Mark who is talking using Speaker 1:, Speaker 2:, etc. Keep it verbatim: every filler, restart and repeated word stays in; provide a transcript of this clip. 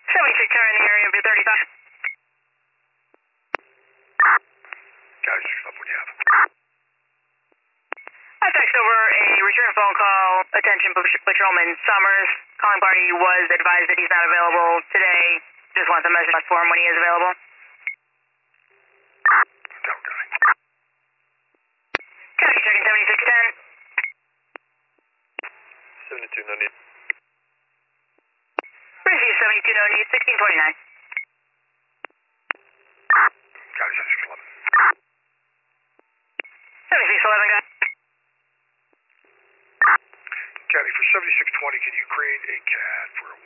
Speaker 1: seventy-six, turn in the area of your thirty-five.
Speaker 2: Copy, six eleven, what do you have?
Speaker 1: I faxed over a return phone call. Attention, Patrolman Summers. Calling party was advised that he's not available today. Just wants a message for him when he is available.
Speaker 2: Don't guy.
Speaker 1: Copy, checking seventy-six ten.
Speaker 2: seventy-two, no need.
Speaker 1: Receive seventy-two, no need, sixteen twenty-nine.
Speaker 2: Copy, seventy-six eleven.
Speaker 1: seventy-six eleven, guy.
Speaker 2: Copy, for seventy-six twenty, can you create a C A D for a